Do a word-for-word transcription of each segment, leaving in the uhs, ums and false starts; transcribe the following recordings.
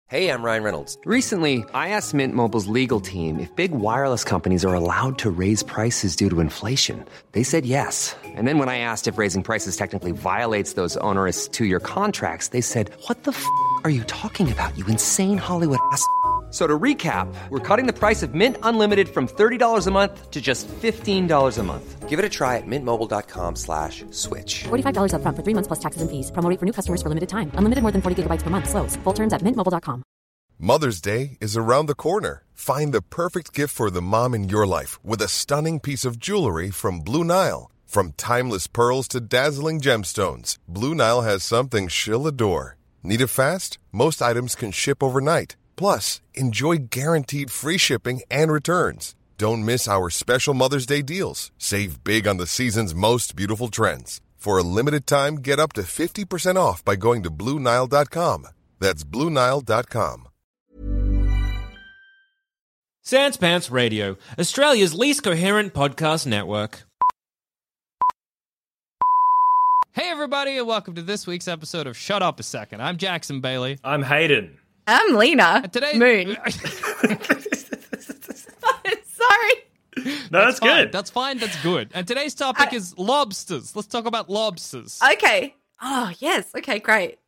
Hey, I'm Ryan Reynolds. Recently, I asked Mint Mobile's legal team if big wireless companies are allowed to raise prices due to inflation. They said yes. And then when I asked if raising prices technically violates those onerous two-year contracts, they said, what the f*** are you talking about, you insane Hollywood ass f- So to recap, we're cutting the price of Mint Unlimited from thirty dollars a month to just fifteen dollars a month. Give it a try at mintmobile.com slash switch. forty-five dollars up front for three months plus taxes and fees. Promo rate for new customers for limited time. Unlimited more than forty gigabytes per month. Slows full terms at mint mobile dot com. Mother's Day is around the corner. Find the perfect gift for the mom in your life with a stunning piece of jewelry from Blue Nile. From timeless pearls to dazzling gemstones, Blue Nile has something she'll adore. Need it fast? Most items can ship overnight. Plus, enjoy guaranteed free shipping and returns. Don't miss our special Mother's Day deals. Save big on the season's most beautiful trends. For a limited time, get up to fifty percent off by going to Blue Nile dot com. That's Blue Nile dot com. Sans Pants Radio, Australia's least coherent podcast network. Hey everybody, and welcome to this week's episode of Shut Up a Second. I'm Jackson Bailey. I'm Hayden. I'm Lena. And today, Moon. Sorry. No, that's, that's fine. good. That's fine. That's good. And today's topic I... is lobsters. Let's talk about lobsters. Okay. Oh, yes. Okay, great.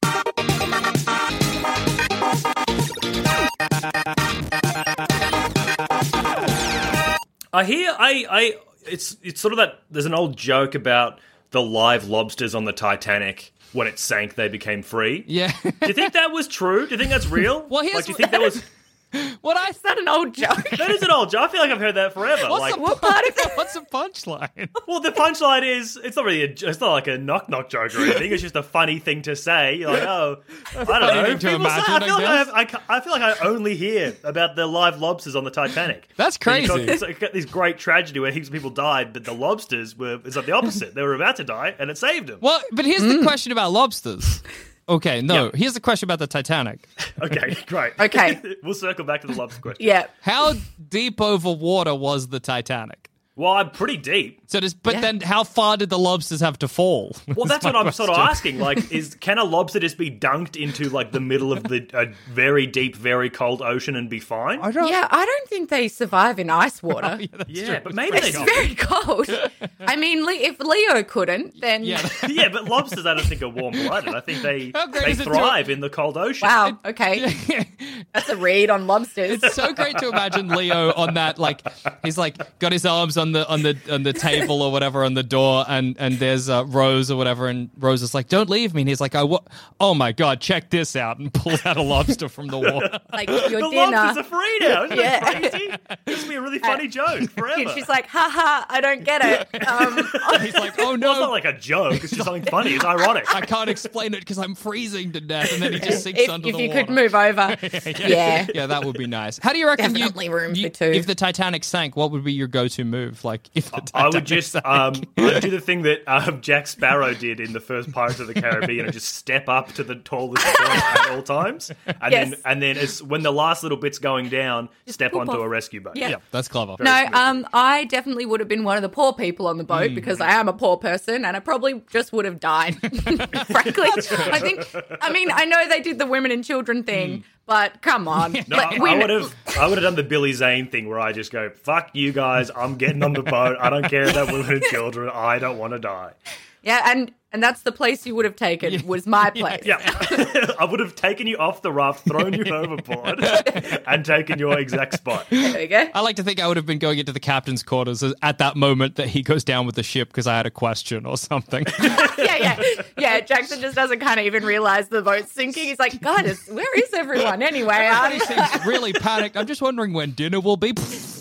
I hear, I, I, it's, it's sort of that, there's an old joke about the live lobsters on the Titanic. When it sank, they became free. Yeah. Do you think that was true? Do you think that's real? Well, here's like, do you think that was... What I Is that an old joke? That is an old joke. I feel like I've heard that forever. What's like, the, what part of it? What's the punchline? well, the punchline is it's not really a, it's not like a knock knock joke or anything. It's just a funny thing to say. You're like, oh, I don't know. thing to People say- imagine, I feel I like I, guess. have, I, ca- I feel like I only hear about the live lobsters on the Titanic. That's And you crazy. got- It's like got this great tragedy where heaps of people died, but the lobsters were it's like the opposite. They were about to die, and it saved them. Well, but here's Mm. the question about lobsters. Okay, no. Yep. Here's the question about the Titanic. Okay, great. Okay. We'll circle back to the lobster question. Yeah. How deep over water was the Titanic? Well, I'm pretty deep. So does, but Yeah. then how far did the lobsters have to fall? Well, Is that's my what I'm sort of question. asking. Like, is can a lobster just be dunked into like the middle of the a very deep, very cold ocean and be fine? I don't. Yeah, I don't think they survive in ice water. Yeah, that's Yeah, true. but maybe they It's do. very cold. I mean, Le- if Leo couldn't, then... Yeah. Yeah, but lobsters I don't think are warm-blooded. I think they How great they is it to- thrive in the cold ocean. Wow, okay. That's a read on lobsters. It's so great to imagine Leo on that, like he's like got his arms on the on the on the table or whatever on the door, and and there's uh, Rose or whatever, and Rose is like, "Don't leave me," and he's like, "I wa- oh my god, check this out," and pulls out a lobster from the water. Like, your The dinner. lobsters are free now. Isn't Yeah. that crazy? This would be a really funny joke forever. She's like, ha ha, I don't get it. Um, He's like, "Oh well, it's no." not like a joke. It's just something funny. It's ironic. I can't explain it because I'm freezing to death, and then he just sinks if under if the you water. could move over. Yeah. Yeah, that would be nice. How do you reckon you, Definitely room you- for two. if the Titanic sank? What would be your go-to move? Like if the Titanic I would just sank? um, I'd do the thing that um, Jack Sparrow did in the first Pirates of the Caribbean and just step up to the tallest point at all times, and Yes. then and then as when the last little bit's going down, step poop onto off. a rescue boat. Yeah. yeah, that's clever. No, um, I definitely would have been one of the poor people on the boat Mm. because I am a poor person and I probably just would have died. Frankly, I think. I mean, I know they did the women and children thing, but come on, No, Like, I we- would have I would have done the Billy Zane thing where I just go, fuck you guys, I'm getting on the boat. I don't care about women and children. I don't want to die. Yeah, and and that's the place you would have taken was my place. Yeah. I would have taken you off the raft, thrown you overboard, and taken your exact spot. There we go. I like to think I would have been going into the captain's quarters at that moment that he goes down with the ship because I had a question or something. yeah, yeah, yeah. Jackson just doesn't kind of even realize the boat's sinking. He's like, God, it's, where is everyone anyway? Everybody Um, seems really panicked. I'm just wondering when dinner will be.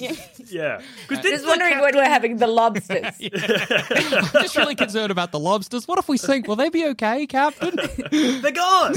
Yeah. just wondering when we're having the lobsters. I'm just really concerned about the lobsters. What if we sink? Will they be okay, Captain? They're gone.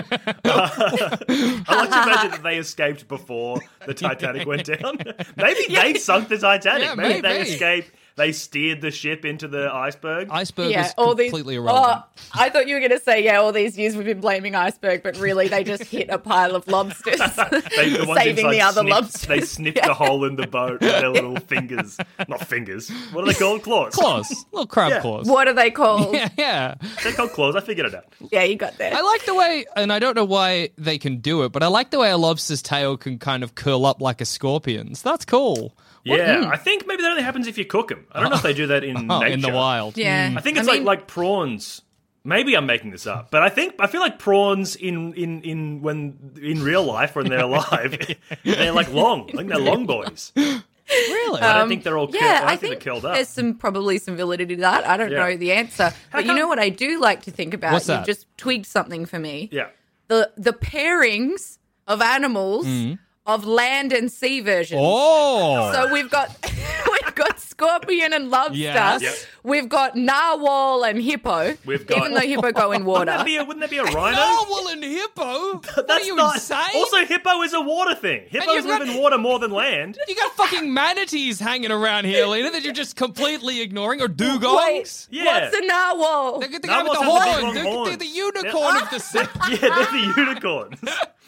I like to imagine that they escaped before the Titanic went down. Maybe they sunk the Titanic. Yeah, maybe, they maybe. escaped. they steered the ship into the iceberg. Iceberg Yeah, was all these. completely irrelevant. Oh, I thought you were going to say, yeah, all these years we've been blaming iceberg, but really they just hit a pile of lobsters, They, the ones saving inside the other snipped- lobsters. They snipped Yeah. a hole in the boat with their little fingers. Not fingers. What are they called? Claws. Claws. Little crab Yeah. claws. What are they called? Yeah, yeah. They're called claws. I figured it out. Yeah, you got that. I like the way, and I don't know why they can do it, but I like the way a lobster's tail can kind of curl up like a scorpion's. That's cool. Yeah, I think maybe that only happens if you cook them. I don't know if they do that in Oh, nature. in the wild. Yeah. I think it's I like mean- like prawns. Maybe I'm making this up, but I think I feel like prawns in in in when in real life when they're alive, they're like long. I think they're long boys. Really? I don't think they're all. Curl- Um, Yeah, I, don't I think think they're curled up. there's some probably some validity to that. I don't Yeah. know the answer, but you come- know what I do like to think about. What's You've that? just tweaked something for me. Yeah. The the pairings of animals of land and sea versions. Oh. So we've got we've got scorpion and lobster. Yes. Yep. We've got narwhal and hippo. We've got- even though hippo go in water. Wouldn't that be a, wouldn't that be a rhino? Narwhal and hippo? What That's are you not. insane? Also, hippo is a water thing. Hippos you've live got- in water more than land. You got fucking manatees hanging around here, Lena, that you're just completely ignoring, or Wait, dugongs. Yeah. what's a narwhal? They're the guy with Narwhals the have the big horn. long They're, they're horns. the unicorn of the sea. Yeah, they're the unicorns.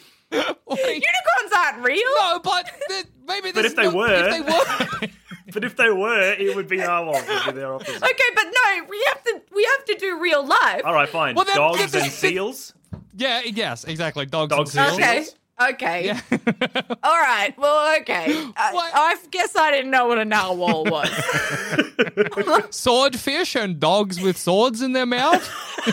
Unicorns aren't real. No, but the- maybe. But this if they is not- were- if they were, But if they were, it would be narwhals. Would be their opposite. Okay, but no, we have to we have to do real life. All right, fine. Well, then- Dogs then- and seals. yeah, yes, exactly. Dogs, Dogs and and seals. Okay. seals? Okay. All right. Well, okay. I, What? I guess I didn't know what a narwhal was. Swordfish and dogs with swords in their mouth.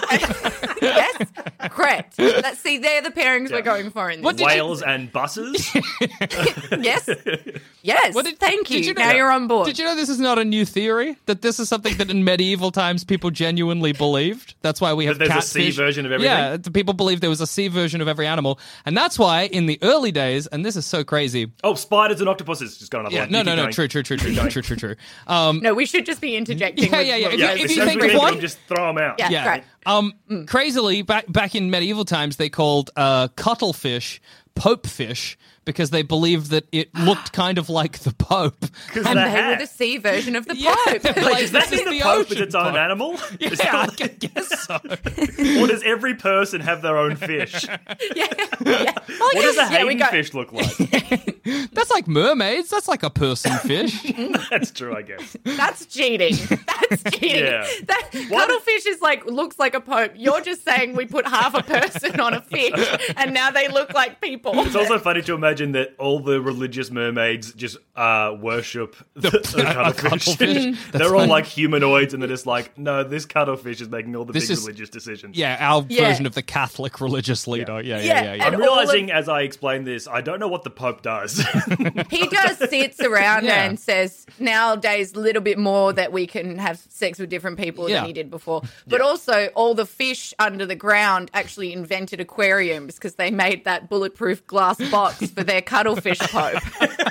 Yes, correct. Let's see. They're the pairings we're going for in this. What did you- Whales and buses. Yes, yes. What did- Thank did you. know now that- you're on board. Did you know this is not a new theory? That this is something that in medieval times people genuinely believed. That's why we have That there's a catfish. sea version of everything? Yeah, the people believed there was a sea version of every animal, and that's why in the early days, and this is so crazy. Oh, spiders and octopuses. Just got another Yeah, one. no, You no, keep no, going. true, true, true, true, Keep true, going. true, true, true. Um, no, we should just be interjecting. Yeah, with yeah, yeah. what If we you- guys if are you As think soon of as we one- can just throw them out. Yeah, Yeah. great. Um, crazily, back back in medieval times, they called uh, cuttlefish Pope fish because they believed that it looked kind of like the Pope. Because And the they were hat. the sea version of the Yeah. Pope. Like, Wait, does that this mean is the Pope is ocean its own Pope. animal? Is Yeah, I that- guess so. Or does every person have their own fish? yeah, yeah. What does a yeah, we Hayden got- fish look like? That's like mermaids. That's like a person fish. That's true, I guess. That's cheating. That's cheating. Yeah. That Why cuttlefish is like looks like a pope. You're just saying we put half a person on a fish, and now they look like people. It's also funny to imagine that all the religious mermaids just uh, worship the, the cuttlefish. cuttlefish. They're all like humanoids, and they're just like, no, this cuttlefish is making all the This big is- religious decisions. Yeah, our Yeah. version of the Catholic religious leader. Yeah, yeah, Yeah, yeah. yeah. and I'm all of- realizing as I explain this, I don't know what the Pope does. He just sits around Yeah. and says nowadays a little bit more that we can have sex with different people Yeah. than he did before. But also all the fish under the ground actually invented aquariums because they made that bulletproof glass box for their cuttlefish pope.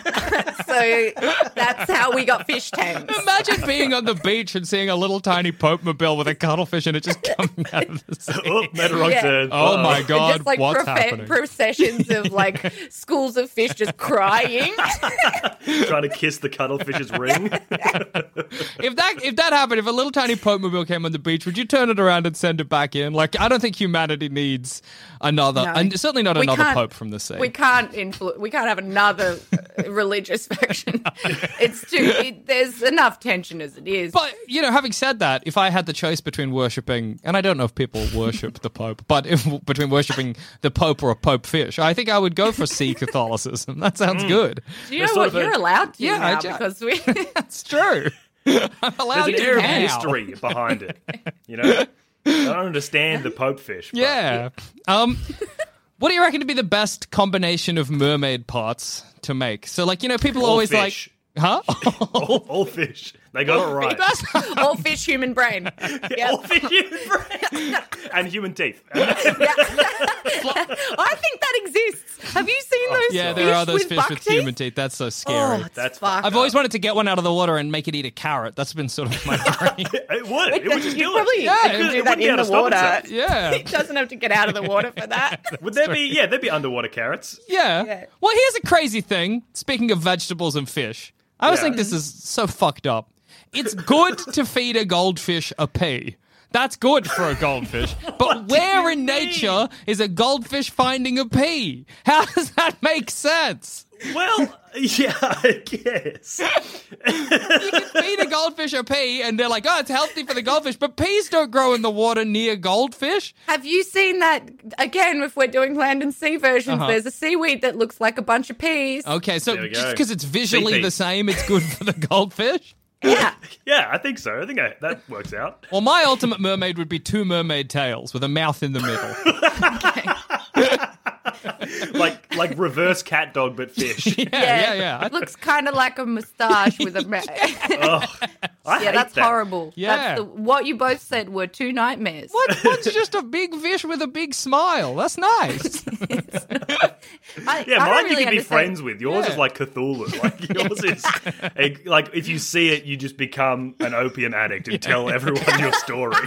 So that's how we got fish tanks. Imagine being on the beach and seeing a little tiny Pope mobile with a cuttlefish and it just coming out of the sea. oh, made a wrong Yeah. turn. Oh Uh-oh. my god, Just like what's profe- happening? processions of like schools of fish just crying. Trying to kiss the cuttlefish's ring. If that if that happened, if a little tiny Pope mobile came on the beach, would you turn it around and send it back in? Like, I don't think humanity needs another, No. and certainly not We another can't- Pope from the sea. We can't influ- We can't have another uh, religious faction. It's too. It, there's enough tension as it is. But, you know, having said that, if I had the choice between worshipping, and I don't know if people worship the Pope, but if between worshipping the Pope or a Pope fish, I think I would go for sea Catholicism. That sounds good. Do you know There's sort what of a- you're allowed to Yeah, I now ju- because we. That's true. I'm allowed There's an to air of now. mystery behind it. You know? I don't understand the Pope fish. but- Yeah. Um, what do you reckon to be the best combination of mermaid parts to make? So, like, you know, people All always fish. like, huh? All, all fish. They got it right. That's- all fish, human brain. Yeah. All fish human brain. And human teeth. I think that exists. Have you seen those? yeah, fish there are those with fish buck with teeth? human teeth. That's so scary. Oh, it's That's fucked. I've always wanted to get one out of the water and make it eat a carrot. That's been sort of my dream. It would. It would just you do probably it. Yeah, could it- do it that wouldn't be in able the to stop water. itself. Yeah. It doesn't have to get out of the water for that. Would there be, yeah, there'd be underwater carrots. Yeah. Yeah. Well, here's a crazy thing. Speaking of vegetables and fish, I always Yeah. think this is so fucked up. It's good to feed a goldfish a pea. That's good for a goldfish. But where in nature is a goldfish finding a pea? How does that make sense? Well, yeah, I guess. You can feed a goldfish a pea, and they're like, oh, it's healthy for the goldfish, but peas don't grow in the water near goldfish. Have you seen that, again, if we're doing land and sea versions, Uh-huh. there's a seaweed that looks like a bunch of peas. Okay, so There we just go. because it's visually Sea the peas. same, it's good for the goldfish? Yeah. Yeah, I think so. I think I, that works out. Well, my ultimate mermaid would be two mermaid tails with a mouth in the middle. Like like reverse cat dog, but fish. Yeah, yeah, yeah. It looks kind of like a moustache with a... Ma- I yeah, hate that's that. horrible. Yeah. That's the, what you both said were two nightmares. What? What's just a big fish with a big smile? That's nice. I, Yeah, I mine don't you really can be understand. friends with. Yours Yeah. is like Cthulhu. Like yours is a, like if you see it, you just become an opium addict and tell everyone your story.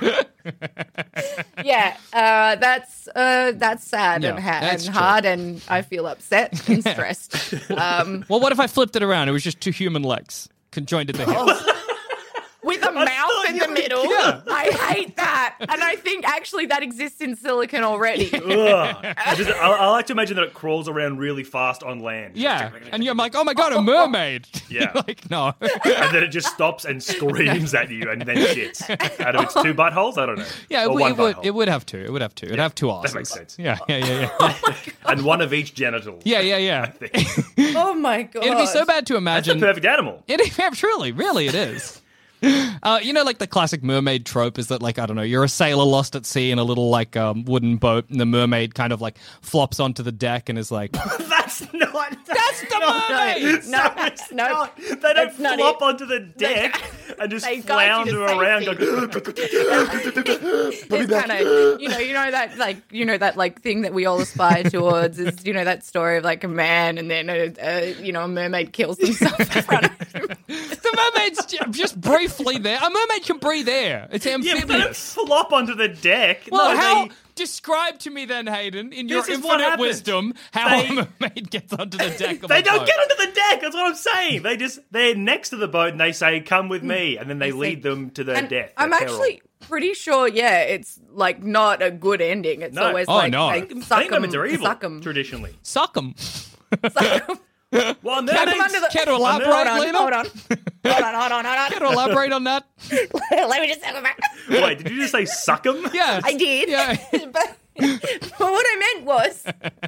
Yeah, uh, that's uh, that's sad Yeah, and, ha- that's and true. hard, and I feel upset and stressed. Um, Well, what if I flipped it around? It was just two human legs conjoined at the hip. with a mouth thought in you- the middle. Yeah. I hate that. And I think actually that exists in silicon already. Ugh. I, just, I, I like to imagine that it crawls around really fast on land. Yeah, and you're like, oh my god, a mermaid. Yeah. You're like, no. And then it just stops and screams at you and then shits out of its two buttholes. I don't know. Yeah, it, or would, one it would. butthole. It would have two. It would have two. It'd have two arses. That makes sense. Yeah, yeah, yeah, yeah. And one of each genital. Yeah, yeah, yeah. Oh my god. It'd be so bad to That's the imagine. perfect animal. It, yeah, truly, really, it is. Uh, you know, like the classic mermaid trope is that, like, I don't know, you're a sailor lost at sea in a little, like, um, wooden boat, and the mermaid kind of, like, flops onto the deck and is like, That's not. that's the mermaid! No, No, it's no, not. They don't that's not flop it. onto the deck and just They guide you to flounder around. safety. Going, It's kind of, you know, you know that, like, you know that, like, thing that we all aspire towards is, you know, that story of, like, a man and then, a, a, you know, a mermaid kills himself in front of him. The mermaid's ju- just briefly there. A mermaid can breathe air. It's yeah, but they don't amphibious. flop onto the deck. Well, no, how? They, Describe to me then, Hayden, in your This is what infinite happens. wisdom, how They- a mermaid gets onto the deck of they a don't boat. get onto the deck. That's what I'm saying. They just they're next to the boat and they say, "Come with me," and then they They say- lead them to their And death. I'm their peril. actually pretty sure, yeah, it's, like, not a good ending. It's No. always Oh, like, no. like, I suck think 'em, mermaids are evil suck 'em. traditionally. Suck 'em. Suck 'em. Well, Can, mermaids, under the- can to elaborate, Hold on, Lena? hold on. Hold on, hold on, hold Can to elaborate on that? on. Let me just suck 'em back. Wait, did you just say suck 'em? Yeah. I did. Yeah. but, but what I meant was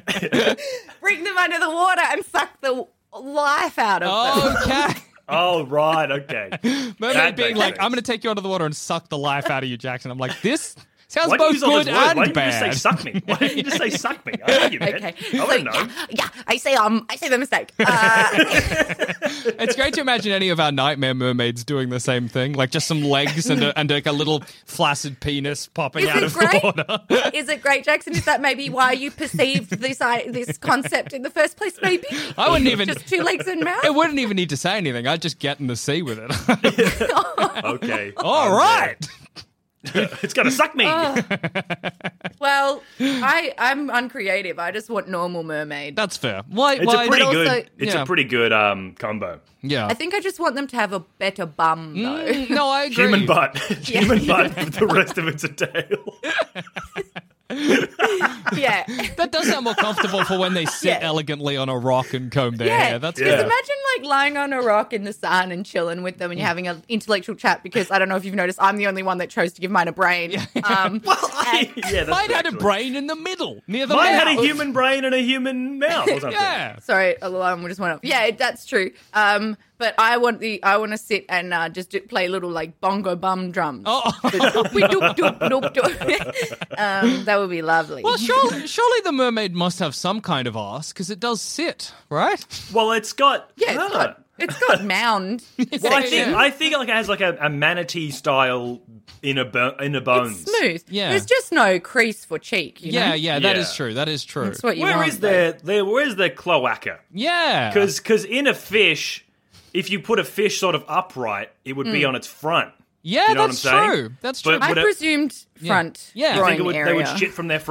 bring them under the water and suck the life out of them. Okay. Oh, right, okay. Mermaid That being makes like, sense. I'm going to take you under the water and suck the life out of you, Jackson. I'm like, this sounds Why do you both use all good those words? and Why didn't bad. you just say suck me? Why didn't you just say suck me? I know you meant. Okay, I so don't know. yeah, yeah, I say um, I say the mistake. Uh, It's great to imagine any of our nightmare mermaids doing the same thing, like just some legs and a, and like a little flaccid penis popping Is out it of great? the water. is it great, Jackson? Is that maybe why you perceived this I, this concept in the first place? Maybe I wouldn't even. just two legs and mouth. It wouldn't even need to say anything. I'd just get in the sea with it. Okay. All I'm right. there. It's gonna suck me. Well, I I'm uncreative. I just want normal mermaid. That's fair. Why? It's why a pretty But good. also- It's Yeah. a pretty good um combo. yeah. I think I just want them to have a better bum, though. Mm, no, I agree. Human butt. Human butt with the rest of it's a tail. Yeah. That does sound more comfortable for when they sit Yeah. elegantly on a rock and comb their Yeah, hair. That's Yeah. Because good. imagine like lying on a rock in the sun and chilling with them and you're having an intellectual chat because I don't know if you've noticed, I'm the only one that chose to give mine a brain. Um, I, yeah, that's Mine true, had a actually. brain in the middle, near the Mine mouth. had a human brain and a human mouth or something. Yeah. sorry, alarm just went off. Yeah, that's true. Um, but I want the I want to sit and uh, just do, play little like bongo bum drums. Oh. Doop, doop, doop, doop. um, that would be lovely. Well, surely, surely the mermaid must have some kind of ass because it does sit, right? Well, it's got. yeah, it's ah. got it's got mound. Well, I think Yeah. I think like it has like a, a manatee style inner bo- inner bones. It's smooth. Yeah. There's just no crease for cheek. You Yeah, know? yeah, that Yeah. is true. That is true. That's what you Where want. is though. their there? Where's their cloaca? Yeah. Because in a fish, if you put a fish sort of upright, it would Hmm. be on its front. yeah, You know that's what I'm saying? true. That's But true. I would it- presumed front Yeah. You groin think it would, area. they would shit from their front?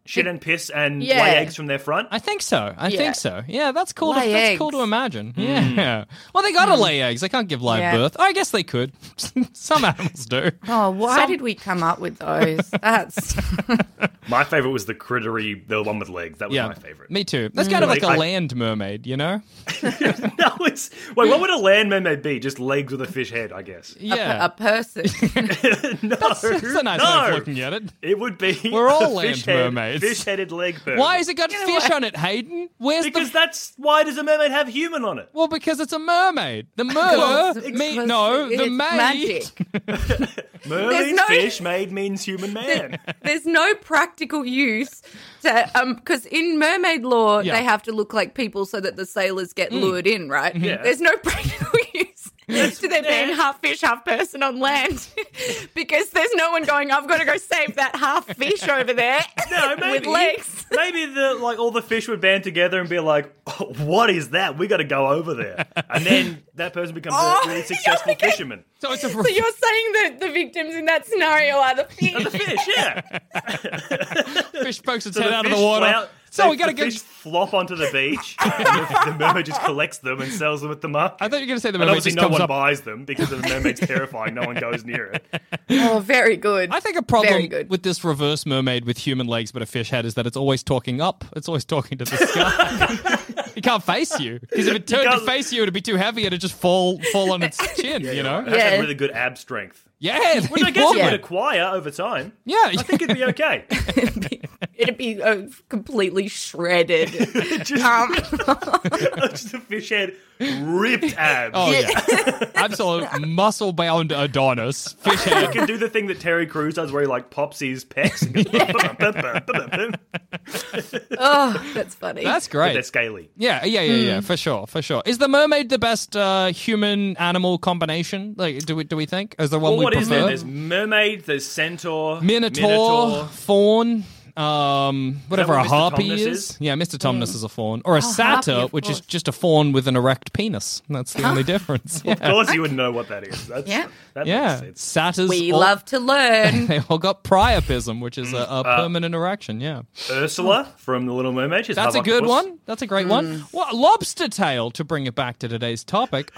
shit and piss and Yeah. lay eggs from their front? I think so. I Yeah. think so. Yeah, that's cool. To, Lay that's cool to eggs. imagine. Yeah. Well, they gotta lay eggs. They can't give live Yeah. birth. I guess they could. Some animals do. Oh, why Some- did we come up with those? That's My favorite was the crittery, the one with legs. That was Yeah, my favorite. me too. That's kind of like a I- land mermaid, you know? No, it's wait. What would a land mermaid be? Just legs with a fish head, I guess. Yeah. a person. no, That's a nice no. way of looking at it. It would be. We're all a land fish head- mermaids. Fish-headed leg person. Why has it got fish on it, Hayden? Where's Because the... that's why does a mermaid have human on it? Well, because it's a mermaid. The mer... Because- me, because no, the it's maid... magic. Mer There's means no- fish, maid means human man. There's no practical use to um because in mermaid lore Yeah. they have to look like people so that the sailors get lured in, right? Yeah. There's no practical use to there being yeah. half fish, half person on land because there's no one going, I've got to go save that half fish over there No, maybe. with legs. Maybe the like all the fish would band together and be like, oh, "What is that? We got to go over there." And then that person becomes Oh, a really successful okay. fisherman. So it's a... So you're saying that the victims in that scenario are the fish? The fish, yeah. fish pokes its So head the out of fish the water. flout- So they- we gotta the go... fish flop onto the beach. And the, the mermaid just collects them and sells them at the market. I thought you were going to say the and mermaid obviously just no comes one up... buys them because the mermaid's terrifying. No one goes near it. Oh, very good. I think a Very problem good. with this reverse mermaid with human legs but a fish head is that it's always talking up. It's always talking to the sky. It can't face you. Because if it turned to can't- face you, it'd be too heavy and it'd just fall fall on its chin, you know? It has Yeah. had really good ab strength. Yeah. Which I guess it Yeah. would acquire over time. Yeah. I think it'd be okay. It'd be uh, completely shredded. just, Um, just a fish head, ripped abs. Oh, yeah. Absolute muscle bound Adonis. Fish He head. can do the thing that Terry Crews does where he like pops his pecs and goes, oh, that's funny. That's But they're great. scaly. Yeah, yeah, yeah, yeah, for sure, for sure. Is the mermaid the best uh, human-animal combination? Like, do we do we think? Is there one Well, we what is prefer? there? There's mermaid, there's centaur, Minotaur, fawn, um, whatever a what Mister harpy Tomness is. is? Yeah, Mister Tomness is a fawn. Or a satyr, harpy, of which is course. just a fawn with an erect penis. That's the only difference. Of Yeah, course, you would know what that is. That's, Yeah. that yeah. makes sense. Satyrs. we all- love to learn. They all got priapism, which is a, Mm. a permanent erection. Yeah, Ursula from The Little Mermaid. She's that's a half good octopus. one. That's a great one. What lobster tail? To bring it back to today's topic.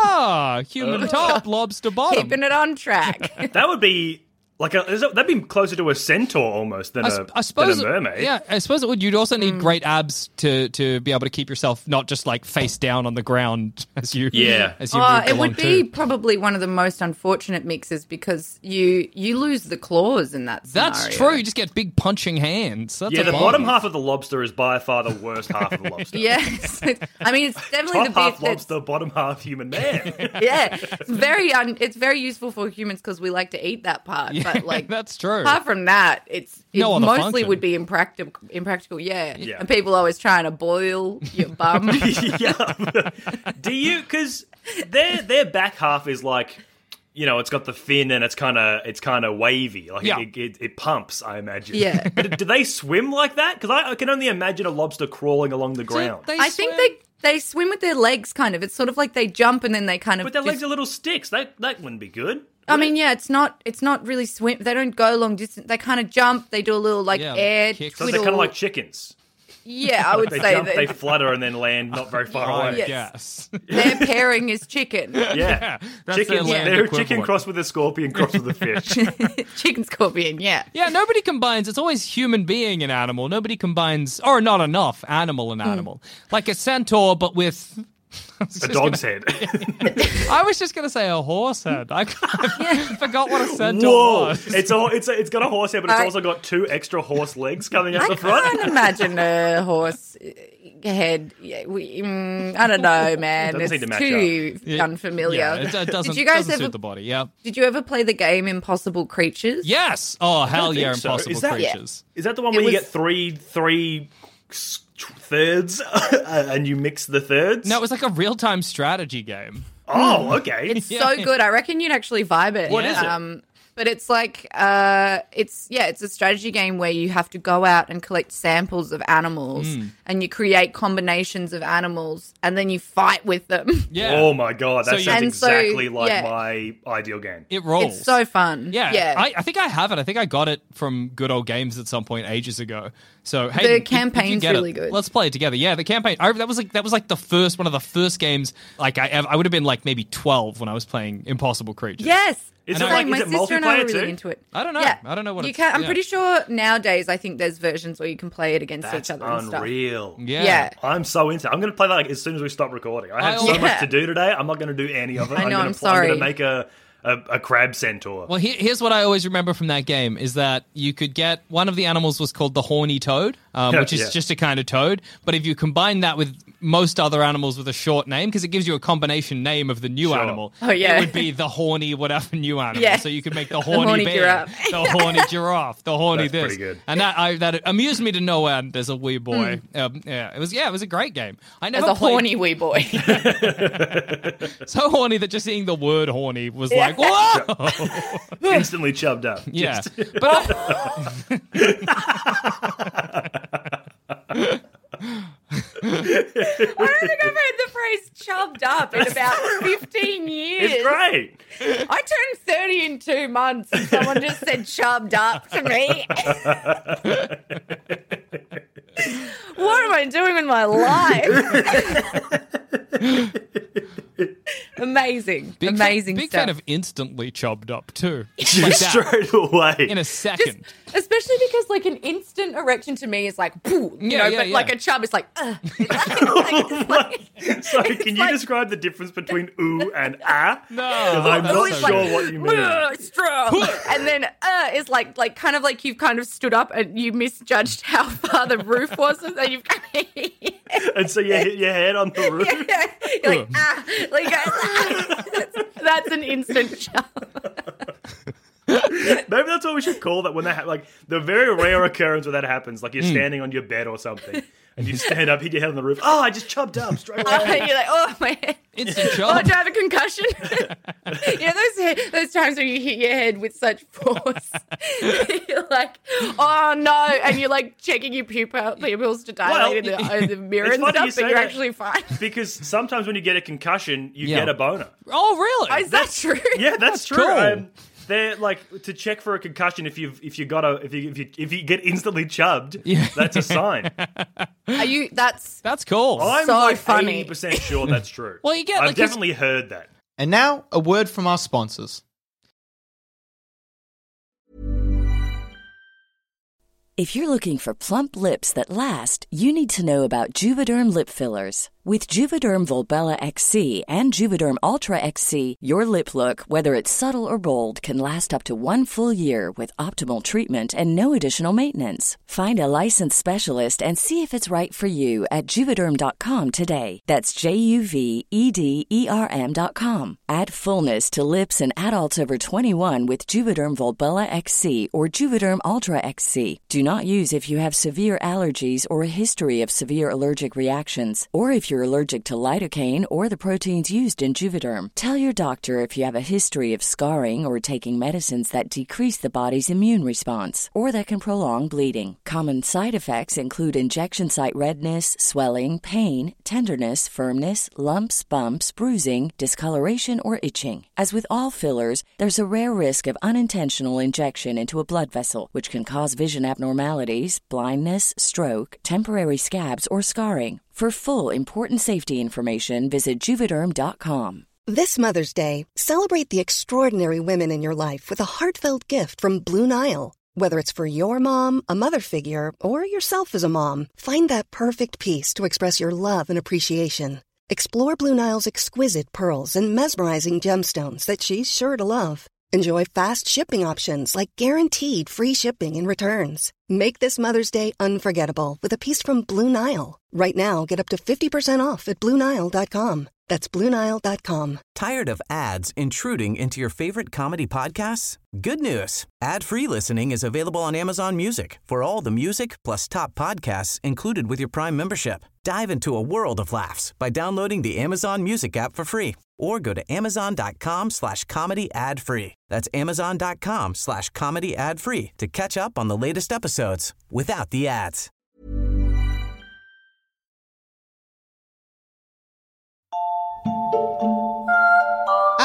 Ah, human top, lobster bottom. Keeping it on track. That would be like a, is that, that'd be closer to a centaur almost than, I, a, s- I suppose, than a mermaid. yeah, I suppose it would. You'd also Hmm. need great abs to, to be able to keep yourself not just like face down on the ground as you Yeah. as you Oh, moved it along would be too. probably one of the most unfortunate mixes because you you lose the claws in that scenario. That's true. You just get big punching hands. That's Yeah, a the bummer. bottom half of the lobster is by far the worst half of the lobster. Yes. I mean, it's definitely Top the bit half that's lobster, bottom half human man. yeah, it's very un- it's very useful for humans because we like to eat that part. Yeah, but like that's true. apart from that, it's it No other mostly function. would be impractical. Impractical, yeah. Yeah. And people always trying to boil your bum. yeah. Do you? Because their their back half is like, you know, it's got the fin and it's kind of it's kind of wavy, like Yeah. it, it, it pumps. I imagine. Yeah. But do they swim like that? Because I, I can only imagine a lobster crawling along the ground. They I think swim- they they swim with their legs, kind of. It's sort of like they jump and then they kind of. But their just- legs are little sticks. That that wouldn't be good. I mean, yeah, it's not. It's not really swim. They don't go long distance. They kind of jump. They do a little like Yeah, air kicks. So twiddle. they're kind of like chickens. Yeah, I would They say jump, that they flutter, and then land not very far I away. Yes. guess. their pairing is chicken. Yeah, That's chicken. their land They're a equivalent. chicken crossed with a scorpion crossed with a fish. Chicken scorpion. Yeah. Yeah, nobody combines. It's always human being and animal. Nobody combines, or not enough, animal and animal. Like a centaur, but with A dog's head. I was just going to say a horse head. I forgot what a centaur Whoa! was. It's all it's a, it's got a horse head, but it's I- also got two extra horse legs coming out I the front. can't imagine a horse uh, head. Yeah, we, mm, I don't know, man. Doesn't seem to It's match too Yeah, unfamiliar. Yeah, it, it doesn't, did you guys doesn't ever? suit the body. Yeah. Did you ever play the game Impossible Creatures? Yes. Oh, hell think yeah, so. impossible Is that- creatures. Is that the one It where you was- get three three s- thirds and you mix the thirds? No, it was like a real-time strategy game. Oh, okay. It's so good. I reckon you'd actually vibe it. What is it? Um, but it's like, uh, it's yeah, it's a strategy game where you have to go out and collect samples of animals, Hmm. and you create combinations of animals, and then you fight with them. Yeah. Oh my god, that So you- sounds And so, exactly like yeah. my ideal game. It rolls. It's so fun. Yeah, yeah. I, I think I have it. I think I got it from Good Old Games at some point ages ago. So hey, if- if you campaign's get it, really good. Let's play it together. Yeah, the campaign. I, that was like that was like the first one of the first games. Like I, I would have been like maybe twelve when I was playing Impossible Creatures. Yes. Is And it I- like, My is it sister and I were multiplayer really too? into it. I don't know. Yeah. I don't know what you it's- can. I'm yeah. pretty sure nowadays I think there's versions where you can play it against That's each other and stuff. unreal. Yeah. Yeah. I'm so into it. I'm going to play that like, as soon as we stop recording. I have I so also- much Yeah. to do today. I'm not going to do any of it. I know, gonna I'm pl- I'm going sorry. to make a, a, a crab centaur. Well, he- here's what I always remember from that game is that you could get one of the animals was called the horny toad, um, Yeah, which is yeah. just a kind of toad. But if you combine that with most other animals with a short name, because it gives you a combination name of the new Sure. animal, Oh, yeah. it would be the horny whatever new animal. Yeah. So you could make the horny, horny bear, giraffe. the horny giraffe, the horny That's this. pretty good. And that I, that amused me to no end as a wee boy. Um, yeah, it was yeah, it was a great game. I As never a played horny wee boy. so horny that just seeing the word horny was like whoa. Instantly chubbed up. Yeah, Just- but I don't think I've heard the phrase chubbed up in about fifteen years. it's great. I turned thirty in two months and someone just said chubbed up to me. What am I doing with my life? Amazing. big Amazing fan, big stuff. fan of instantly chubbed up too, like Just that, straight away. in a second. Especially because, like, an instant erection to me is like, poo, you Yeah, know, yeah, but yeah. like a chub is like, uh. Like, like, so can you like- describe the difference between ooh and ah? No, I'm that's not so sure good. what you mean. "Ugh, strong. And then uh is like like kind of like you've kind of stood up and you misjudged how far the roof was, and so you've And so you hit your head on the roof. you're like ah, like ah. that's, that's an instant chub. Maybe that's what we should call that when that ha- like the very rare occurrence where that happens, like you're Hmm. standing on your bed or something, and you stand up, hit your head on the roof. Oh, I just chubbed up straight Uh, away. you're like, oh my head. Instant Oh, chub. do I have a concussion? You know those he- those times when you hit your head with such force, you're like, oh no, and you're like checking your pupil- pupils to dilate Well, in the, in the mirror it's and funny stuff, you but say you're that. actually fine. Because sometimes when you get a concussion, you Yeah. get a boner. Oh, really? Oh, is that true? Yeah, that's, true. cool. Um, they're like to check for a concussion. If you've if you got a if you if you if you get instantly chubbed, Yeah. that's a sign. Are you? That's That's cool. I'm So like funny. eighty percent sure that's true. Well, you get, I've like, 'cause- definitely heard that. And now, a word from our sponsors. If you're looking for plump lips that last, you need to know about Juvederm lip fillers. With Juvederm Volbella X C and Juvederm Ultra X C, your lip look, whether it's subtle or bold, can last up to one full year with optimal treatment and no additional maintenance. Find a licensed specialist and see if it's right for you at juvederm dot com today. That's J U V E D E R M dot com. Add fullness to lips in adults over twenty-one with Juvederm Volbella X C or Juvederm Ultra X C. Do not use if you have severe allergies or a history of severe allergic reactions, or if you're allergic to lidocaine or the proteins used in Juvederm. Tell your doctor if you have a history of scarring or taking medicines that decrease the body's immune response or that can prolong bleeding. Common side effects include injection site redness, swelling, pain, tenderness, firmness, lumps, bumps, bruising, discoloration, or itching. As with all fillers, there's a rare risk of unintentional injection into a blood vessel, which can cause vision abnormalities, blindness, stroke, temporary scabs, or scarring. For full important safety information, visit juvederm dot com. This Mother's Day, celebrate the extraordinary women in your life with a heartfelt gift from Blue Nile. Whether it's for your mom, a mother figure, or yourself as a mom, find that perfect piece to express your love and appreciation. Explore Blue Nile's exquisite pearls and mesmerizing gemstones that she's sure to love. Enjoy fast shipping options like guaranteed free shipping and returns. Make this Mother's Day unforgettable with a piece from Blue Nile. Right now, get up to fifty percent off at blue nile dot com. That's blue nile dot com. Tired of ads intruding into your favorite comedy podcasts? Good news. Ad-free listening is available on Amazon Music for all the music plus top podcasts included with your Prime membership. Dive into a world of laughs by downloading the Amazon Music app for free or go to amazon.com slash comedy ad free. That's amazon.com slash comedy ad free to catch up on the latest episodes without the ads.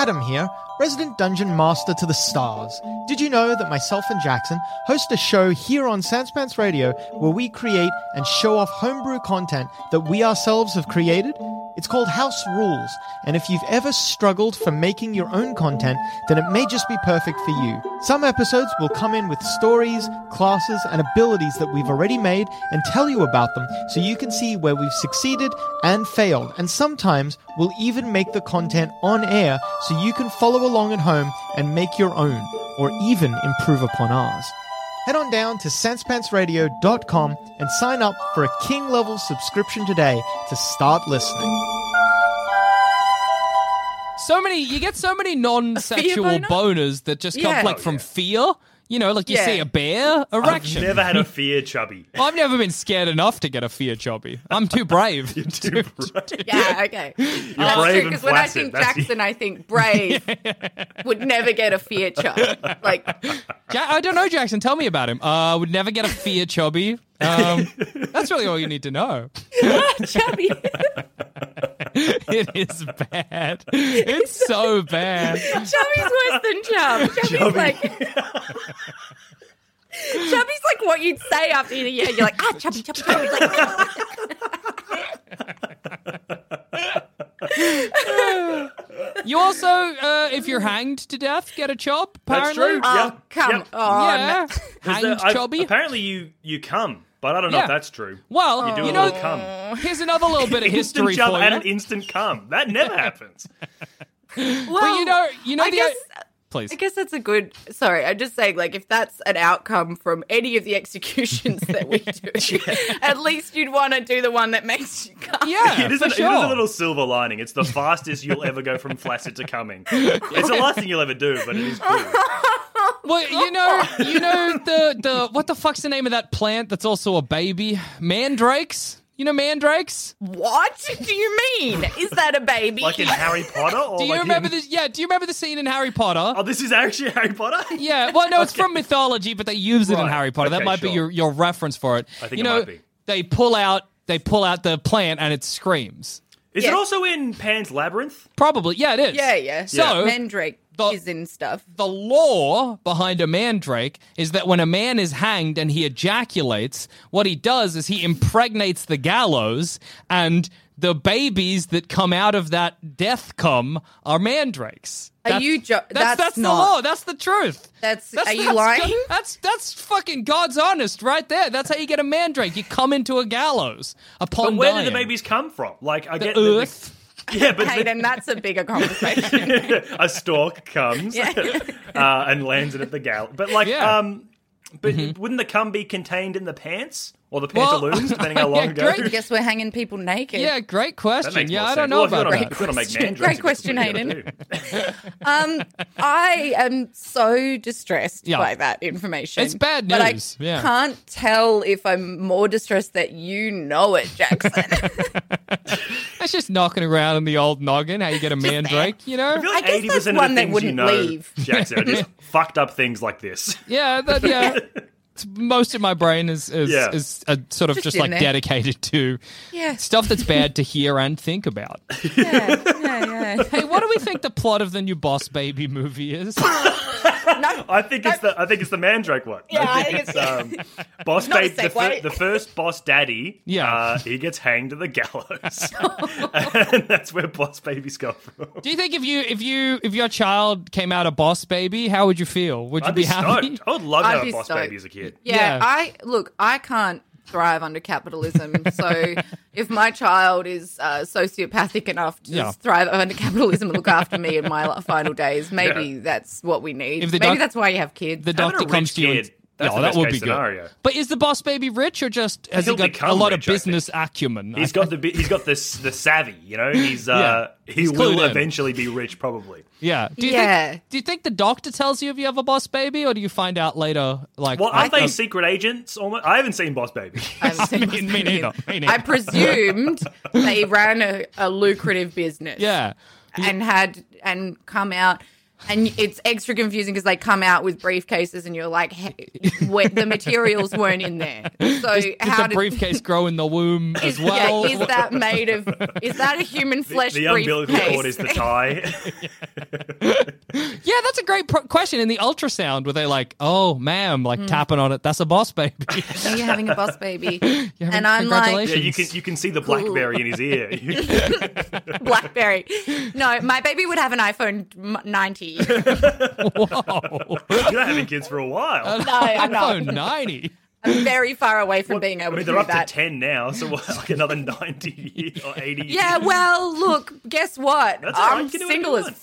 Adam here, resident dungeon master to the stars. Did you know that myself and Jackson host a show here on Sanspants Radio where we create and show off homebrew content that we ourselves have created? It's called House Rules, and if you've ever struggled for making your own content, then it may just be perfect for you. Some episodes will come in with stories, classes, and abilities that we've already made and tell you about them so you can see where we've succeeded and failed, and sometimes we'll even make the content on air so you can follow along at home and make your own, or even improve upon ours. Head on down to sanspantsradio dot com and sign up for a king-level subscription today to start listening. So many, you get so many non-sexual boner? boners that just come Yeah. like Oh, from yeah. fear. You know, like you Yeah. see a bear, erection. I've never had a fear chubby. I've never been scared enough to get a fear chubby. I'm too brave. You're too brave. Yeah, okay. That's brave true, and because when I flaccid, think that's- Jackson, I think brave would never get a fear chub. Like, Ja- I don't know, Jackson. Tell me about him. Uh, would never get a fear chubby. Um, that's really all you need to know. chubby. It is bad. It's so bad. Chubby's worse than chub. Chubby's like... Chubby's like what you'd say after you yeah, you're like, ah, chubby, chubby, chubby. Like, You also, uh, if you're hanged to death, get a chub, That's apparently. true. oh, Yep. come Yep. on. Yeah. 'Cause Hanged the- I've- chubby. Apparently you, you come, but I don't know Yeah. if that's true. Well, You do you a know, little cum. here's another little bit of Instant history chub for and you. an instant cum. That never happens. Well, But you know, you know I the guess, please. I guess that's a good. Sorry, I'm just saying, like, if that's an outcome from any of the executions that we do, at least you'd want to do the one that makes you come. Yeah, It is, for a, sure. it is a little silver lining. It's the fastest you'll ever go from flaccid to coming. It's the last thing you'll ever do, but it is cool. Well, you know, you know the the what the fuck's the name of that plant that's also a baby? Mandrakes. You know mandrakes? What do you mean? Is that a baby? Like in Harry Potter? Or Do you like remember in... this? Yeah. Do you remember the scene in Harry Potter? Oh, this is actually Harry Potter? Yeah. Well, no, it's from mythology, but they use it in Right. Harry Potter. that Okay, might be sure. your, your reference for it. I think you it know, might be. They pull out they pull out the plant and it screams. Is Yes. it also in Pan's Labyrinth? Probably. Yeah, it is. Yeah, yeah. So Mandrake the- is in stuff. the law behind a mandrake is that when a man is hanged and he ejaculates, what he does is he impregnates the gallows, and the babies that come out of that death cum are mandrakes. Are That's- you jo- That's that's that's the not- law. That's the truth. That's, That's, are you that's lying? go- That's that's fucking God's honest right there. That's how you get a mandrake. You come into a gallows upon But where dying. did the babies come from? Like, I The get earth. The, yeah, but Hayden, that's a bigger conversation. the, a stork comes Yeah. uh, and lands it at the gal. But like, Yeah. um, but Mm-hmm. wouldn't the cum be contained in the pants or the Well, pantaloons, depending how long yeah, ago? great. I guess we're hanging people naked. Yeah, great That question. makes Yeah, more I sense. don't know Well, if you about wanna that. make- if you wanna make Question. mandrakes, Great that's question, what you gotta Hayden. Um, I am so distressed Yeah. by that information. It's bad But news, I yeah. can't tell if I'm more distressed that you know it, Jackson. That's just knocking around in the old noggin. How you get a mandrake, you know? I feel like I guess eighty that's percent of one the that things you wouldn't know, leave. Jackson, are just fucked up things like this. Yeah, that, yeah. It's- Most of my brain is is, Yeah. is uh, sort of Just just, in like there. dedicated to Yeah. stuff that's bad to hear and think about. yeah, yeah, yeah. Hey, what do we think the plot of the new Boss Baby movie is? I think it's the I think it's the Mandrake one. Yeah, I think it's um, Boss Not a Babe, the, fir- segue. the first Boss Daddy. Yeah. uh, he gets hanged to the gallows, and that's where Boss Babies go from. Do you think if you if you if your child came out a Boss Baby, how would you feel? Would you I'd be, be happy? stoked. I would love to I'd have a be Boss stoked. Baby as a kid. Yeah, Yeah. I look. I can't thrive under capitalism. So if my child is uh, sociopathic enough to Yeah. thrive under capitalism and look after me in my final days, maybe Yeah. that's what we need. If the maybe doc- that's why you have kids. The Having a doctor comes rich to you and kid, that's oh, the that best would case be good. scenario. But is the Boss Baby rich or just has he He'll got a become lot of rich, I think. business acumen? He's got the bi- he's got this the savvy, you know. He's uh he He's will clued in. eventually be rich, probably. Yeah. Do you Yeah. Think, do you think the doctor tells you if you have a Boss Baby, or do you find out later? Like, Well, aren't I- they secret agents? Almost. I haven't seen Boss Baby. I haven't seen Me- Boss me Baby. neither, me neither. I presumed they ran a, a lucrative business. Yeah. and had and come out And it's extra confusing because they come out with briefcases and you're like, hey, where, the materials weren't in there. So Did how the did, briefcase grow in the womb as is, well? yeah, is that made of, is that a human flesh The briefcase? umbilical cord is the tie. Yeah, that's a great pro- question. In the ultrasound, were they like, "Oh, ma'am," like Mm. tapping on it? That's a boss baby. You're having a boss baby. having- And I'm like, Yeah, you can you can see the BlackBerry in his ear. BlackBerry. No, my baby would have an iPhone ninety. Whoa. You're not having kids for a while. No, I'm not. iPhone ninety. I'm very far away from being I able mean, to they're do up that. to ten now, so what, like another ninety years or eighty years. Yeah, well, look, guess what? That's all right, I'm you can do single as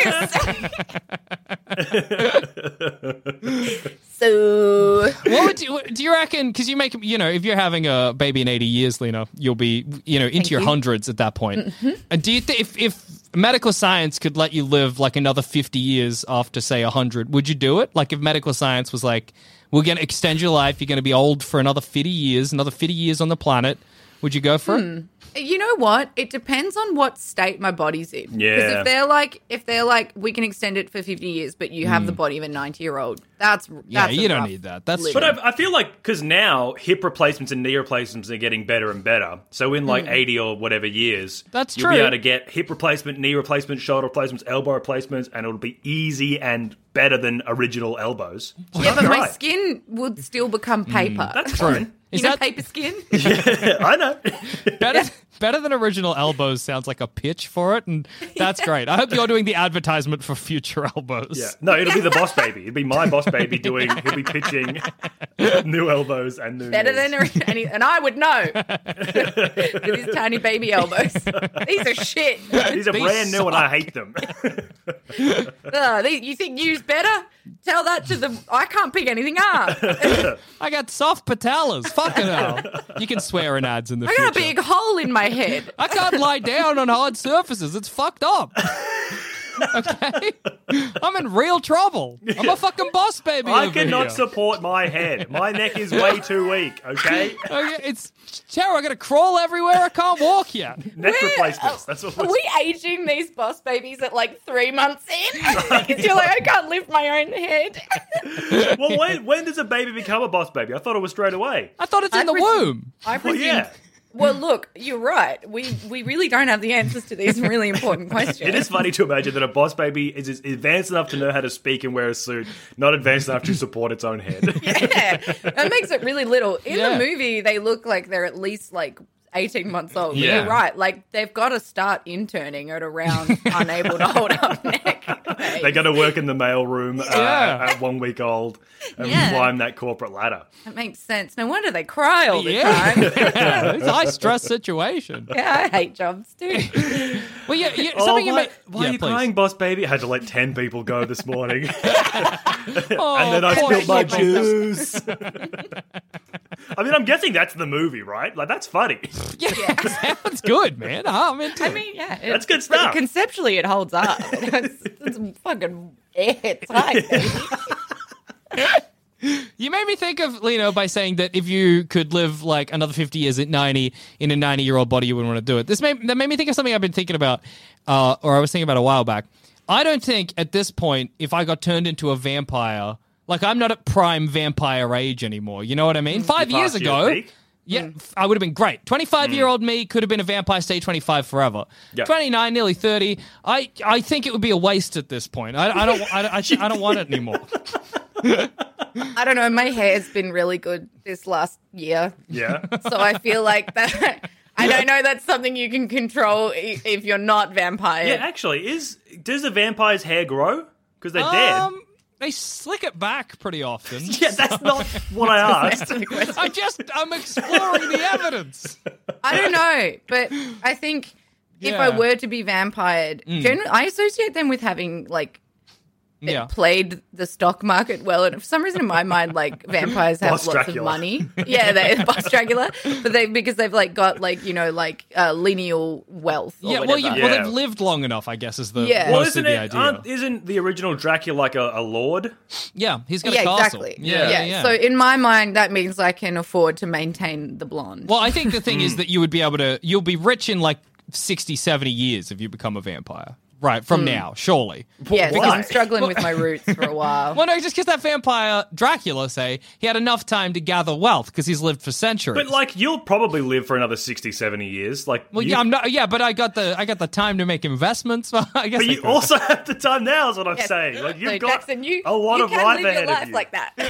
whatever fuck. So, What would you, do you reckon? Because you make, you know, if you're having a baby in eighty years, Lena, you'll be, you know, into Thank your you. hundreds at that point. And do you think if, if medical science could let you live like another fifty years after, say, one hundred, would you do it? Like if medical science was like, we're going to extend your life, you're going to be old for another fifty years, another fifty years on the planet, would you go for it? you know what? It depends on what state my body's in. Because Yeah. if they're like, if they're like, we can extend it for fifty years, but you have the body of a ninety-year-old, that's Yeah, that's a you don't rough need that. That's living. But I, I feel like because now hip replacements and knee replacements are getting better and better. So in like eighty or whatever years, That's you'll be true. able to get hip replacement, knee replacement, shoulder replacements, elbow replacements, and it'll be easy and better than original elbows. So Yeah, but my right. skin would still become paper. That's fine. Is you know, that paper skin? I know. better, better than original elbows sounds like a pitch for it, and that's great. I hope you're doing the advertisement for future elbows. Yeah. No, it'll be the boss baby. It'll be my boss baby doing. He'll be pitching new elbows and new. Better knees. than any, and I would know. With his tiny baby elbows. These are shit. These are These brand new and I hate them. Ugh, they, you think you's better? Tell that to the. I can't pick anything up. I got soft patellas. Fucking hell. You can swear in ads in the I future. got a big hole in my head. I can't lie down on hard surfaces. It's fucked up. Okay? I'm in real trouble. I'm a fucking boss baby I over cannot here. support my head. My neck is way too weak. Okay. Okay, it's terror. I gotta crawl everywhere. I can't walk yet. Neck We're- replacements. That's what. Are We're we aging these boss babies at like three months in? Because you're like, I can't lift my own head. Well, when when does a baby become a boss baby? I thought it was straight away. I thought it's in I the pres- womb. I Well, presume. yeah. Well, look, you're right. We we really don't have the answers to these really important questions. It is funny to imagine that a boss baby is, is advanced enough to know how to speak and wear a suit, not advanced enough to support its own head. Yeah, that makes it really little. In Yeah. the movie, they look like they're at least like eighteen months old. But Yeah. You're right. Like they've got to start interning at around unable to hold up neck. They got to work in the mailroom uh, Yeah. at one week old and Yeah. climb that corporate ladder. That makes sense. No wonder they cry all the Yeah. time. Yeah, it's a high stress situation. Yeah, I hate jobs too. Well, yeah, yeah Oh, something you why, may- why yeah, are you please. crying, boss baby? I had to let ten people go this morning. Oh, and then I poor spilled my people. juice. I mean, I'm guessing that's the movie, right? Like, that's funny. Yeah, sounds good, man. I'm into I it. mean, yeah, it- That's good stuff. Conceptually, it holds up. It's, it's fucking airtight. baby. You made me think of, Lino, by saying that if you could live like another fifty years at ninety in a ninety-year-old body, you wouldn't want to do it. This made, that made me think of something I've been thinking about, uh, or I was thinking about a while back. I don't think at this point, if I got turned into a vampire, like I'm not at prime vampire age anymore. You know what I mean? Five years Past your ago, peak? yeah, f- I would have been great. twenty-five-year-old me could have been a vampire, stay twenty-five forever. Yeah. twenty-nine, nearly thirty. I, I think it would be a waste at this point. I, I don't I, I, I don't want it anymore. I don't know. My hair's been really good this last year. Yeah. So I feel like that. I don't know that's something you can control i- if you're not vampire. Yeah, actually, is does a vampire's hair grow? Because they're dead. Um, they slick it back pretty often. Yeah, that's not what I asked. I'm just, I'm exploring the evidence. I don't know, but I think if Yeah. I were to be vampired, generally, I associate them with having like it Yeah. played the stock market well, and for some reason in my mind, like vampires have Boss lots Dracula. of money. Yeah, they're boss Dracula, but they because they've like got like you know like uh, lineal wealth. Or Yeah, well, whatever. you, Yeah. well, they've lived long enough, I guess, is the Yeah. Well, most isn't of the it? idea. Aren't, isn't the original Dracula like a, a lord? Yeah, he's got yeah, a castle. exactly. Yeah, yeah, yeah. So in my mind, that means I can afford to maintain the blonde. well, I think the thing is that you would be able to, you'll be rich in like sixty, seventy years if you become a vampire. right, from now, surely. Yeah, because Why? I'm struggling with my roots for a while. Well, no, just because that vampire Dracula, say, he had enough time to gather wealth because he's lived for centuries. But like, you'll probably live for another sixty, seventy years. Like, well, you, yeah, I'm not. Yeah, but I got the I got the time to make investments. I guess. but I you could. also have the time now. Is what I'm Yes. saying. Like, you've So, got Jackson, you, a lot you of can life live ahead your life of you. like that.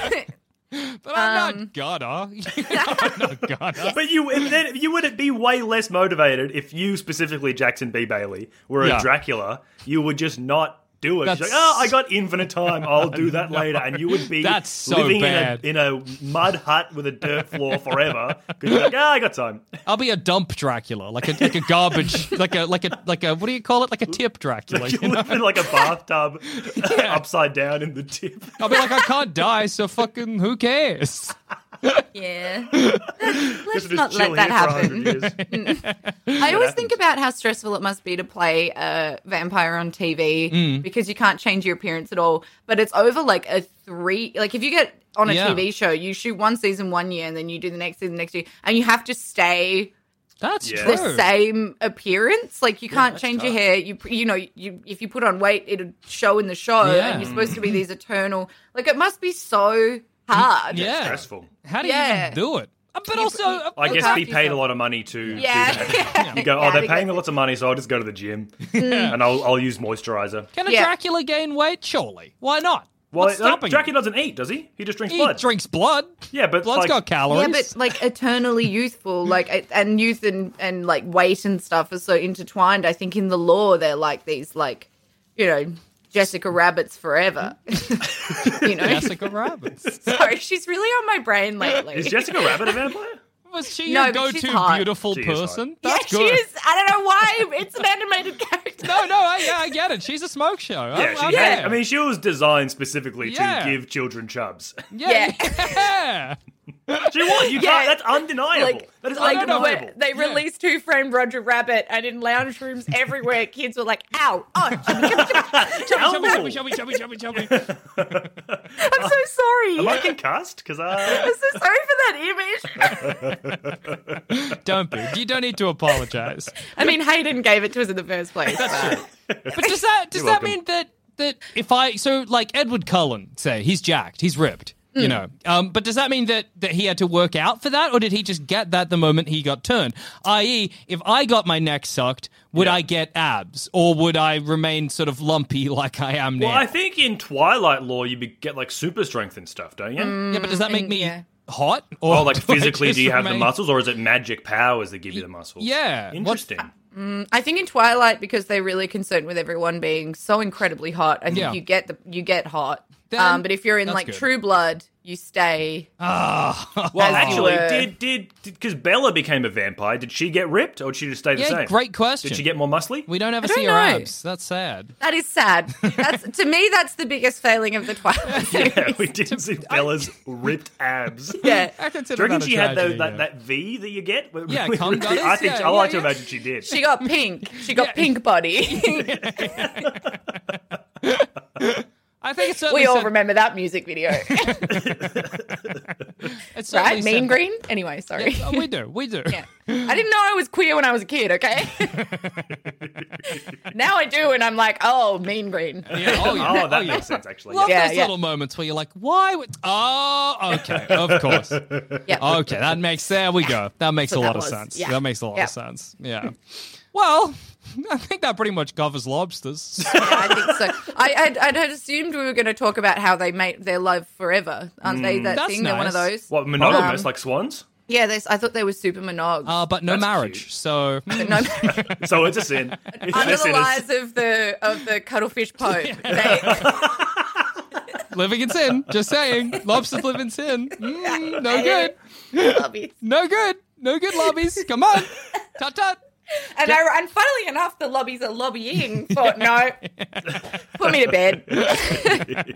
But I'm Um, not gonna. I'm not gonna. But you, and then you would be way less motivated if you specifically Jackson B. Bailey were Yeah. a Dracula. You would just not do it. That's- You're like, oh, I got infinite time. I'll do that later, and you would be That's so living bad. in a in a mud hut with a dirt floor forever because you're like, oh, I got time. I'll be a dump Dracula, like a like a garbage, like a like a like a what do you call it? Like a tip Dracula. You You know? live in like a bathtub, upside down in the tip. I'll be like, I can't die, so fucking who cares? Yeah. Let's Let's not let that happen. I always think about how stressful it must be to play a vampire on T V Mm. because you can't change your appearance at all. But it's over like a three, like if you get on a Yeah. T V show, you shoot one season one year and then you do the next season next year, and you have to stay That's Yeah. true. the same appearance. Like you can't change your hair. You you know you if you put on weight, it'll show in the show, Yeah. and you're supposed to be these eternal. Like it must be so hard. Yeah. Stressful. How do you Yeah. even do it? Uh, But You- also, you- uh, I Look guess after be paid a yourself. lot of money to Yeah. do that. You go, Yeah, oh, I they're think paying that's- lots of money, so I'll just go to the gym and I'll, I'll use moisturizer. can a Yeah. Dracula gain weight? Surely. Why not? Well, What's stopping Dracula doesn't eat, does he? He just drinks him? blood. He drinks blood. Yeah, but Blood's like, got calories. Yeah, but like eternally youthful, like it- and youth and, and like weight and stuff are so intertwined. I think in the law they're like these like, you know, Jessica Rabbits forever. you know, Jessica Rabbits. sorry, she's really on my brain lately. is Jessica Rabbit a vampire? Was she No, your but she's go-to hot. beautiful She is hot. person? yeah, That's she good. is. I don't know why it's an animated character. No, no, I, yeah, I get it. She's a smoke show. Yeah, I'm, she I'm had, there. I mean, she was designed specifically Yeah. to give children chubs. yeah, yeah. She was. You Yeah. can't. That's undeniable. Like, that is like undeniable. when they Yeah. released Who Framed Roger Rabbit, and in lounge rooms everywhere, kids were like, "Ow, oh, chubby, chubby, chubby, chubby, Chubby, chubby." chubby, chubby, chubby, chubby, chubby. I'm so sorry. Am I concussed? Because uh, I'm so sorry for that image. Don't be. You don't need to apologize. I mean, Hayden gave it to us in the first place. but- But does that does You're that welcome. mean that that if I so like Edward Cullen, say he's jacked, he's ripped, you know, um, but does that mean that that he had to work out for that, or did he just get that the moment he got turned? that is, if I got my neck sucked, would Yeah. I get abs, or would I remain sort of lumpy like I am now? well, I think in Twilight Law you be- get like super strength and stuff, don't you? yeah, but does that make Mm, me yeah. hot? Or Oh, like do I physically, just do you have the remain- muscles, or is it magic powers that give you the muscles? Yeah. What's- Interesting. I think in Twilight, because they're really concerned with everyone being so incredibly hot, I think Yeah. you get the you get hot. Then um, but if you're in that's like good. True Blood, you stay. Ah, Well, As you actually, were. did did because Bella became a vampire? Did she get ripped, or did she just stay the yeah, same? great question. Did she get more muscly? We don't ever I don't see her know. abs. That's sad. That is sad. That's to me. That's the biggest failing of the Twilight series. Yeah, we didn't see Bella's ripped abs. Yeah. I Do consider you reckon that a she had those, tragedy, that, yeah. that V that you get? with- Yeah, with- cum with- gutters? I think Yeah, I like yeah, to yeah. imagine she did. She got pink. She got Yeah. pink body. I think it's certainly we all said- remember that music video, it's certainly right? Mean said- Green. Anyway, sorry. Yeah, we do, we do. Yeah. I didn't know I was queer when I was a kid, okay? Now I do, and I'm like, oh, Mean Green. Yeah, oh, yeah. Oh, that oh, yeah. makes sense, actually. Love Yeah, those yeah. little moments where you're like, why would... Oh, okay, of course. Yeah. Okay, that makes... There we go. That makes So a that lot of was- sense. yeah. That makes a lot Yeah. of sense. Yeah. Well, I think that pretty much covers lobsters. Yeah, I think so. I, I'd, I'd had assumed we were going to talk about how they made their love forever. Aren't they that That's thing? They're one of nice. those. What, monogamous, Um, like swans? Yeah, there's, I thought they were super monog. Uh, but no That's marriage, cute. so... But no, So it's a sin. It's under a the sin. lies of the of the cuttlefish pope. They, Living in sin. Just saying. Lobsters live in sin. Mm, no good. love it. No good. No good, lobbies. Come on. Tut tut. And, I, and funnily enough, the lobbies are lobbying for no. Put me to bed.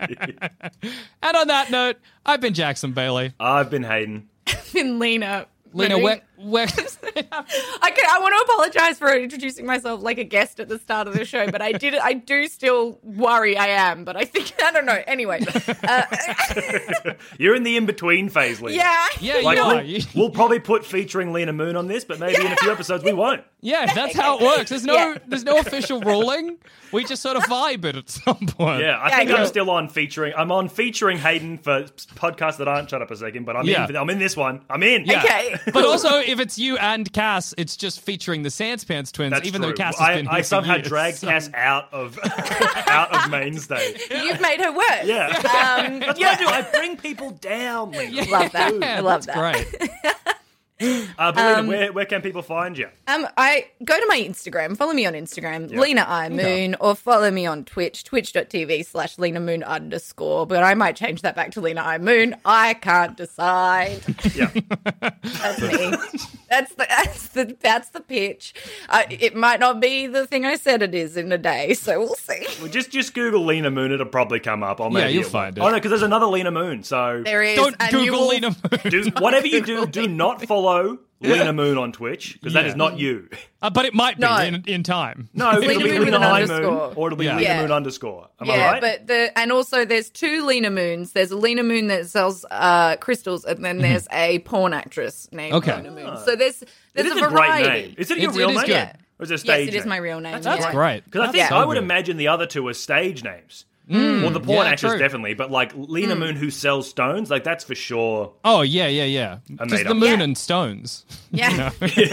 And on that note, I've been Jackson Bailey. I've been Hayden. Been Lena Lena, doing- where, where I, can, I want to apologize for introducing myself like a guest at the start of the show, but I did. I do still worry I am, but I think I don't know. Anyway, uh, You're in the in-between phase, Lena. yeah, yeah, Like, you we'll, are. You- we'll probably put featuring Lena Moon on this, but maybe in a few episodes we won't. Yeah, that's how it works. There's no Yeah. there's no official ruling. We just sort of vibe it at some point. Yeah, I Yeah, think yeah. I'm still on featuring. I'm on featuring Hayden for podcasts that aren't. Shut up a second, but I'm Yeah. in. For, I'm in this one. I'm in. Yeah. Okay. But also, if it's you and Cass, it's just featuring the Sanspants twins, That's even true. though Cass has I, been I here for somehow years, dragged so- Cass out of out of mainstay. You've made her worse. Yeah, Um, that's what I do. I bring people down. Lena. love that. Yeah, I love that's that. great. Uh, but Lena, where where can people find you? Um, I go to my Instagram, follow me on Instagram, Lena I Moon, or follow me on Twitch, twitch.tv slash Lena Moon underscore. But I might change that back to Lena I Moon. I can't decide. Yeah, That's me. That's the that's the that's the pitch. Uh, it might not be the thing I said it is in a day, so we'll see. well, just just Google Lena Moon. It'll probably come up. Or Yeah, maybe you'll it find won't. it. Oh no, because there's another Lena Moon. So There is. Don't and you Google will- Lena Moon. do whatever you do. Do not follow Lena Moon on Twitch because that Yeah. is not you. Uh, but it might be No. in, in time. No, it'll Lena be Moon with Lena an I Moon, underscore. or it'll be Yeah. Lena Yeah. Moon underscore. Am I Yeah, right? but the and also there's two Lena Moons. There's a Lena Moon that sells uh, crystals, and then there's a porn actress named Okay. Lena Moon. So there's it there's is a a great variety. name. Is it your It- real it is name? good. Or is it a stage Yes, it is name? my real name. That's yeah. great. Because I think So I would good. imagine the other two are stage names. Well, the porn yeah, actress true. definitely, but like Lena Moon who sells stones, like that's for sure. Oh, yeah, yeah, yeah. Because made the up. moon Yeah. and stones. Yeah.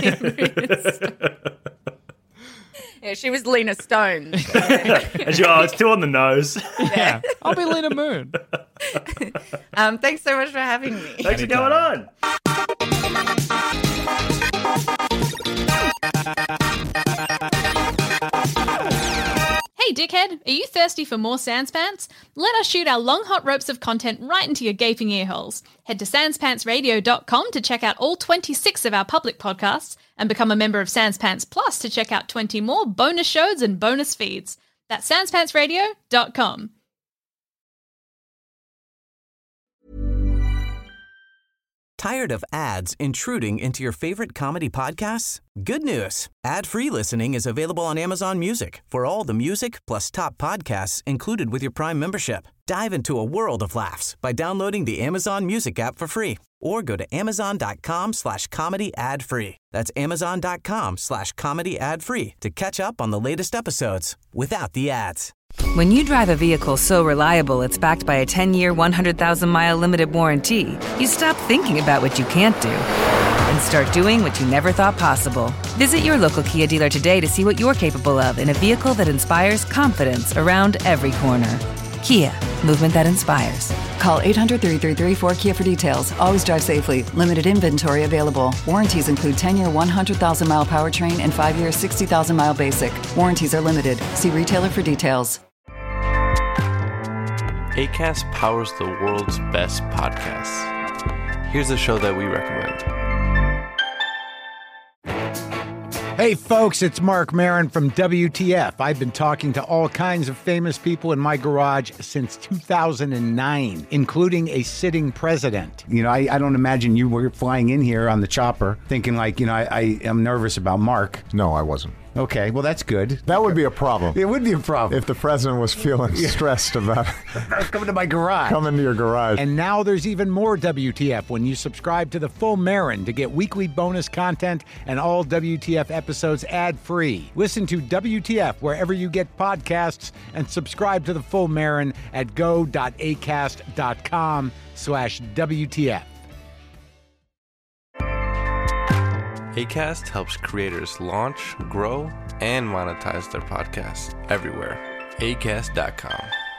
Yeah, she was Lena Stone. And she, oh, it's two on the nose. Yeah. I'll be Lena Moon. Um, thanks so much for having me. Thanks for going on. Hey dickhead, are you thirsty for more Sanspants? Let us shoot our long hot ropes of content right into your gaping earholes. Head to sanspants radio dot com to check out all twenty-six of our public podcasts and become a member of Sanspants Plus to check out twenty more bonus shows and bonus feeds. That's sanspants radio dot com. Tired of ads intruding into your favorite comedy podcasts? Good news. Ad-free listening is available on Amazon Music for all the music plus top podcasts included with your Prime membership. Dive into a world of laughs by downloading the Amazon Music app for free or go to amazon.com slash comedy ad free. That's amazon.com slash comedy ad free to catch up on the latest episodes without the ads. When you drive a vehicle so reliable it's backed by a ten-year, one hundred thousand mile limited warranty, you stop thinking about what you can't do and start doing what you never thought possible. Visit your local Kia dealer today to see what you're capable of in a vehicle that inspires confidence around every corner. Kia, movement that inspires. Call eight hundred, three three three, four Kia for details. Always drive safely. Limited inventory available. Warranties include ten-year, one hundred thousand mile powertrain and five-year, sixty thousand mile basic. Warranties are limited. See retailer for details. Acast powers the world's best podcasts. Here's a show that we recommend. Hey folks, it's Mark Maron from W T F. I've been talking to all kinds of famous people in my garage since two thousand nine, including a sitting president. You know, I, I don't imagine you were flying in here on the chopper thinking like, you know, I, I am nervous about Mark. No, I wasn't. Okay, well, that's good. That would be a problem. It would be a problem. If the president was feeling stressed about coming to my garage. Coming to your garage. And now there's even more W T F when you subscribe to the full Marin to get weekly bonus content and all W T F episodes ad-free. Listen to W T F wherever you get podcasts and subscribe to the full Marin at go.acast.com slash WTF. Acast helps creators launch, grow, and monetize their podcasts everywhere. acast dot com.